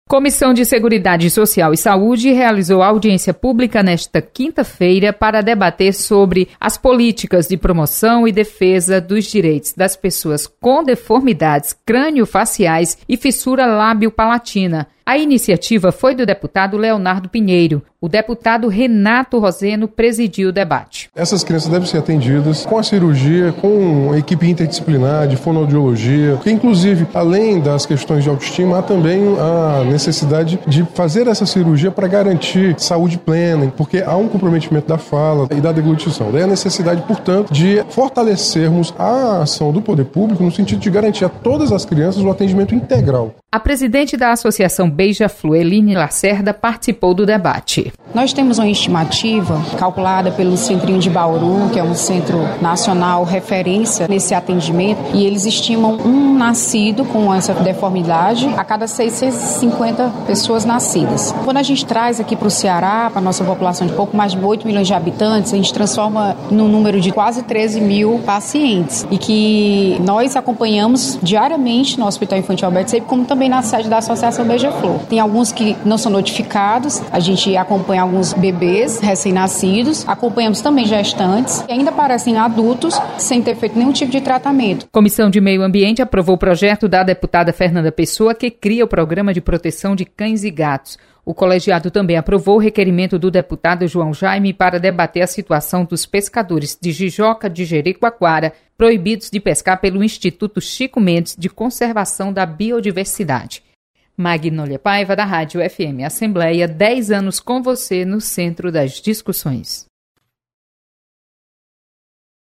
Comissão de Seguridade Social e Saúde realizou audiência pública nesta quinta-feira para debater sobre as políticas de promoção e defesa dos direitos das pessoas com deformidades crânio-faciais e fissura lábio-palatina. A iniciativa foi do deputado Leonardo Pinheiro. O deputado Renato Roseno presidiu o debate. Essas crianças devem ser atendidas com a cirurgia, com a equipe interdisciplinar de fonoaudiologia, porque inclusive, além das questões de autoestima, há também a necessidade de fazer essa cirurgia para garantir saúde plena, porque há um comprometimento da fala e da deglutição. Daí a necessidade, portanto, de fortalecermos a ação do poder público no sentido de garantir a todas as crianças o atendimento integral. A presidente da Associação Beija-Flor, Eline Lacerda, participou do debate. Nós temos uma estimativa calculada pelo Centrinho de Bauru, que é um centro nacional referência nesse atendimento, e eles estimam um nascido com essa deformidade a cada 650 pessoas nascidas. Quando a gente traz aqui para o Ceará, para a nossa população de pouco mais de 8 milhões de habitantes, a gente transforma num número de quase 13 mil pacientes, e que nós acompanhamos diariamente no Hospital Infantil Alberto Seip, como também na sede da Associação Beija-Flor. Tem alguns que não são notificados, a gente acompanha alguns bebês recém-nascidos, acompanhamos também gestantes que ainda parecem adultos sem ter feito nenhum tipo de tratamento. Comissão de Meio Ambiente aprovou o projeto da deputada Fernanda Pessoa, que cria o Programa de Proteção de Cães e Gatos. O colegiado também aprovou o requerimento do deputado João Jaime para debater a situação dos pescadores de Jijoca de Jericoacoara, proibidos de pescar pelo Instituto Chico Mendes de Conservação da Biodiversidade. Magnólia Paiva, da Rádio FM Assembleia, 10 anos com você no centro das discussões.